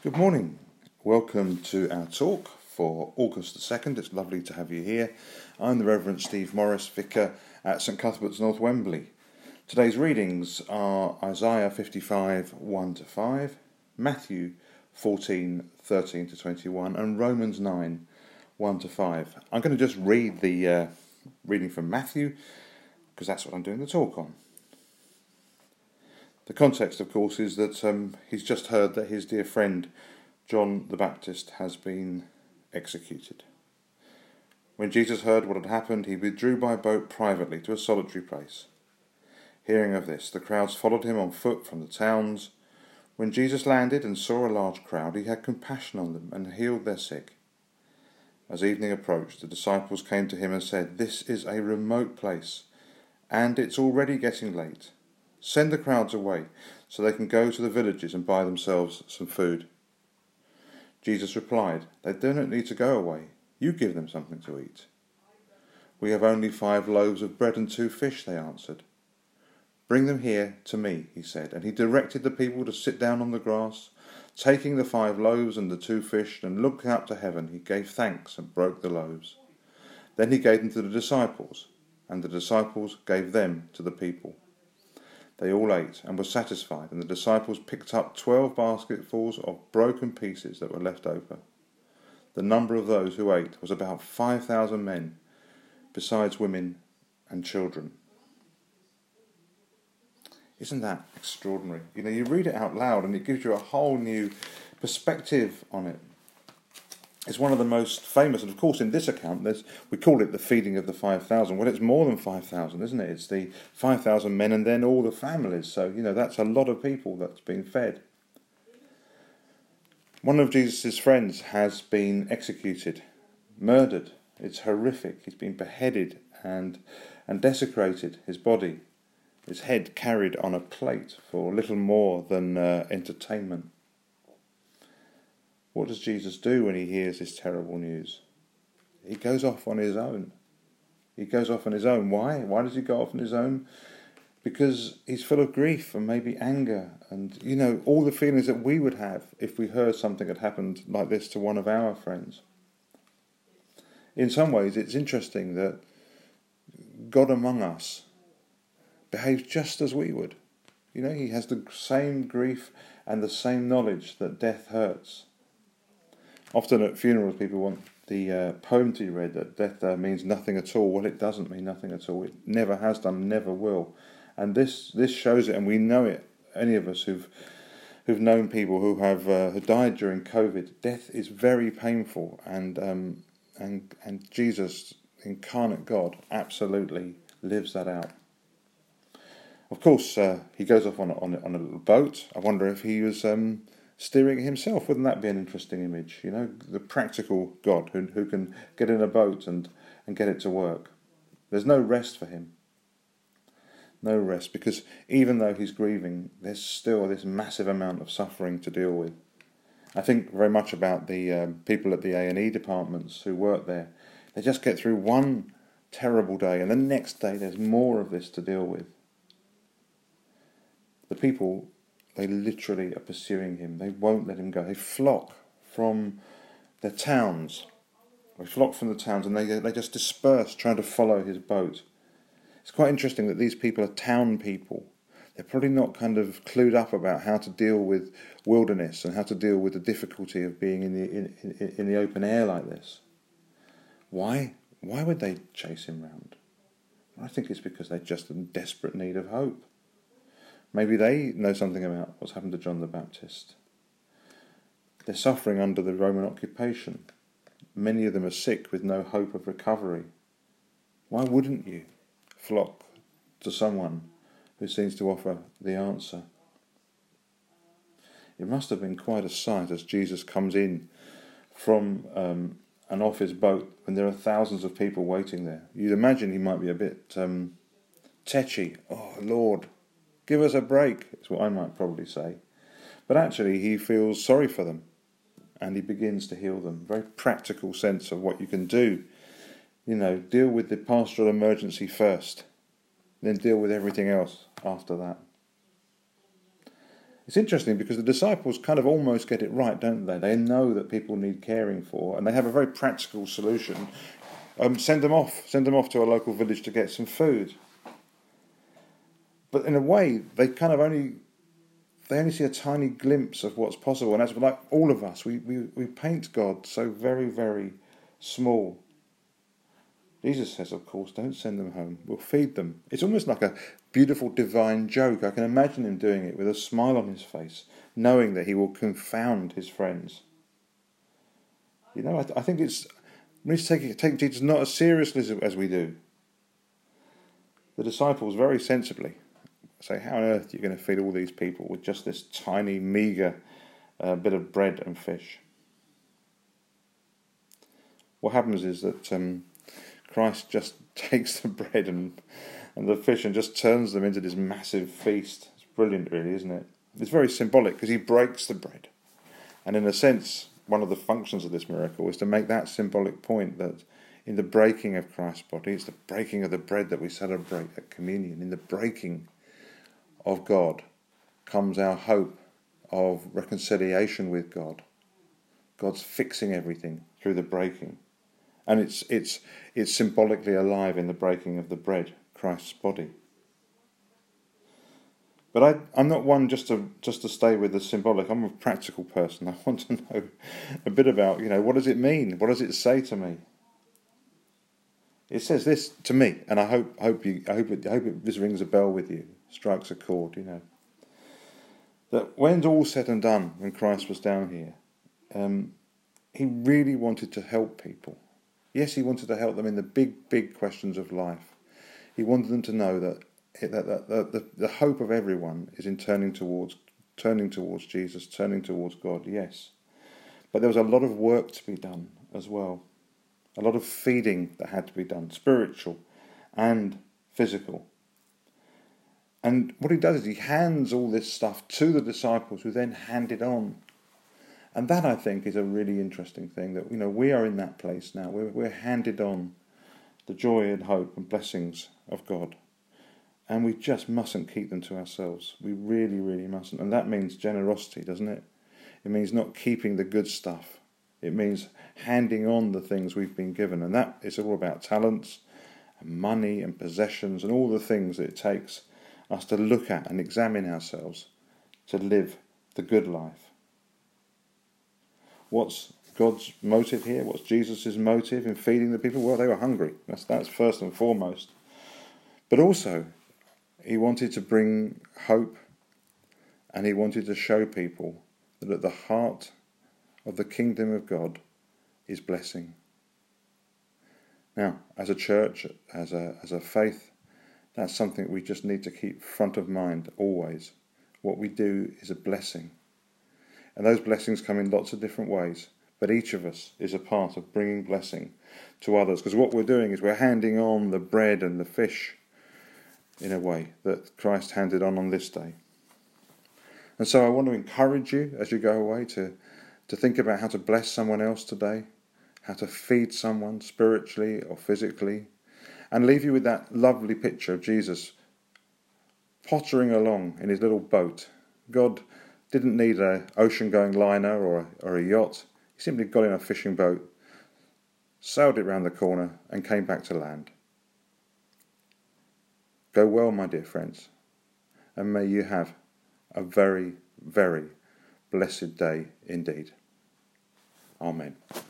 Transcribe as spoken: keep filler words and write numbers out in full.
Good morning. Welcome to our talk for August the second. It's lovely to have you here. I'm the Reverend Steve Morris, Vicar at St Cuthbert's, North Wembley. Today's readings are Isaiah fifty-five, one to five, Matthew fourteen, thirteen to twenty-one, and Romans nine, one to five. I'm going to just read the uh, reading from Matthew because that's what I'm doing the talk on. The context, of course, is that um, he's just heard that his dear friend John the Baptist has been executed. When Jesus heard what had happened, he withdrew by boat privately to a solitary place. Hearing of this, the crowds followed him on foot from the towns. When Jesus landed and saw a large crowd, he had compassion on them and healed their sick. As evening approached, the disciples came to him and said, "This is a remote place, and it's already getting late. Send the crowds away so they can go to the villages and buy themselves some food." Jesus replied, "They do not need to go away. You give them something to eat." "We have only five loaves of bread and two fish," they answered. "Bring them here to me," he said, and he directed the people to sit down on the grass. Taking the five loaves and the two fish and looking up to heaven, he gave thanks and broke the loaves. Then he gave them to the disciples, and the disciples gave them to the people. They all ate and were satisfied, and the disciples picked up twelve basketfuls of broken pieces that were left over. The number of those who ate was about five thousand men, besides women and children. Isn't that extraordinary? You know, you read it out loud and it gives you a whole new perspective on it. It's one of the most famous, and of course in this account, there's, we call it the feeding of the five thousand. Well, it's more than five thousand, isn't it? It's the five thousand men and then all the families. So, you know, that's a lot of people that's been fed. One of Jesus' friends has been executed, murdered. It's horrific. He's been beheaded and, and desecrated, his body. His head carried on a plate for little more than uh, entertainment. What does Jesus do when he hears this terrible news? He goes off on his own. He goes off on his own. Why? Why does he go off on his own? Because he's full of grief and maybe anger and, you know, all the feelings that we would have if we heard something had happened like this to one of our friends. In some ways, it's interesting that God among us behaves just as we would. You know, he has the same grief and the same knowledge that death hurts. Often at funerals, people want the uh, poem to be read that death uh, means nothing at all. Well, it doesn't mean nothing at all. It never has done, never will. And this this shows it, and we know it. Any of us who've who've known people who have uh, who died during COVID, death is very painful, and um, and and Jesus, incarnate God, absolutely lives that out. Of course, uh, he goes off on a, on a, on a little boat. I wonder if he was Um, steering it himself. Wouldn't that be an interesting image? You know, the practical God who who can get in a boat and, and get it to work. There's no rest for him. No rest, because even though he's grieving, there's still this massive amount of suffering to deal with. I think very much about the um, people at the A and E departments who work there. They just get through one terrible day, and the next day there's more of this to deal with. The people, they literally are pursuing him. They won't let him go. They flock from their towns. They flock from the towns and they they just disperse trying to follow his boat. It's quite interesting that these people are town people. They're probably not kind of clued up about how to deal with wilderness and how to deal with the difficulty of being in the in, in, in the open air like this. Why? Why would they chase him round? I think it's because they're just in desperate need of hope. Maybe they know something about what's happened to John the Baptist. They're suffering under the Roman occupation. Many of them are sick with no hope of recovery. Why wouldn't you flock to someone who seems to offer the answer? It must have been quite a sight as Jesus comes in from um, an off his boat when there are thousands of people waiting there. You'd imagine he might be a bit um, tetchy. "Oh, Lord, give us a break," is what I might probably say. But actually he feels sorry for them and he begins to heal them. Very practical sense of what you can do. You know, deal with the pastoral emergency first, then deal with everything else after that. It's interesting because the disciples kind of almost get it right, don't they? They know that people need caring for, and they have a very practical solution. Um, send them off, send them off to a local village to get some food. But in a way, they kind of only they only see a tiny glimpse of what's possible. And as like all of us, we, we, we paint God so very, very small. Jesus says, of course, don't send them home. We'll feed them. It's almost like a beautiful divine joke. I can imagine him doing it with a smile on his face, knowing that he will confound his friends. You know, I, th- I think it's we need to take, take Jesus not as seriously as, as we do. The disciples very sensibly say, how on earth are you going to feed all these people with just this tiny, meagre uh, bit of bread and fish? What happens is that um, Christ just takes the bread and, and the fish and just turns them into this massive feast. It's brilliant, really, isn't it? It's very symbolic because he breaks the bread. And in a sense, one of the functions of this miracle is to make that symbolic point that in the breaking of Christ's body, it's the breaking of the bread that we celebrate at communion. In the breaking of God comes our hope of reconciliation with God. God's fixing everything through the breaking. And it's it's it's symbolically alive in the breaking of the bread, Christ's body. But I, I'm not one just to just to stay with the symbolic. I'm a practical person. I want to know a bit about, you know, what does it mean? What does it say to me? It says this to me, and I hope hope you I hope it, I hope it, this rings a bell with you, strikes a chord. You know, that when all said and done, when Christ was down here, um, he really wanted to help people. Yes, he wanted to help them in the big, big questions of life. He wanted them to know that that, that, that the, the hope of everyone is in turning towards turning towards Jesus, turning towards God. Yes, but there was a lot of work to be done as well. A lot of feeding that had to be done, spiritual and physical. And what he does is he hands all this stuff to the disciples, who then hand it on. And that, I think, is a really interesting thing, that, you know, we are in that place now. We're, we're handed on the joy and hope and blessings of God. And we just mustn't keep them to ourselves. We really, really mustn't. And that means generosity, doesn't it? It means not keeping the good stuff. It means handing on the things we've been given. And that is all about talents and money and possessions and all the things that it takes us to look at and examine ourselves to live the good life. What's God's motive here? What's Jesus' motive in feeding the people? Well, they were hungry. That's, that's first and foremost. But also, he wanted to bring hope, and he wanted to show people that at the heart of the kingdom of God is blessing. Now, as a church, as a as a faith, that's something we just need to keep front of mind always. What we do is a blessing. And those blessings come in lots of different ways. But each of us is a part of bringing blessing to others. Because what we're doing is we're handing on the bread and the fish in a way that Christ handed on on this day. And so I want to encourage you as you go away to, to think about how to bless someone else today, how to feed someone spiritually or physically, and leave you with that lovely picture of Jesus pottering along in his little boat. God didn't need an ocean-going liner or a, or a yacht. He simply got in a fishing boat, sailed it round the corner, and came back to land. Go well, my dear friends, and may you have a very, very blessed day indeed. Amen.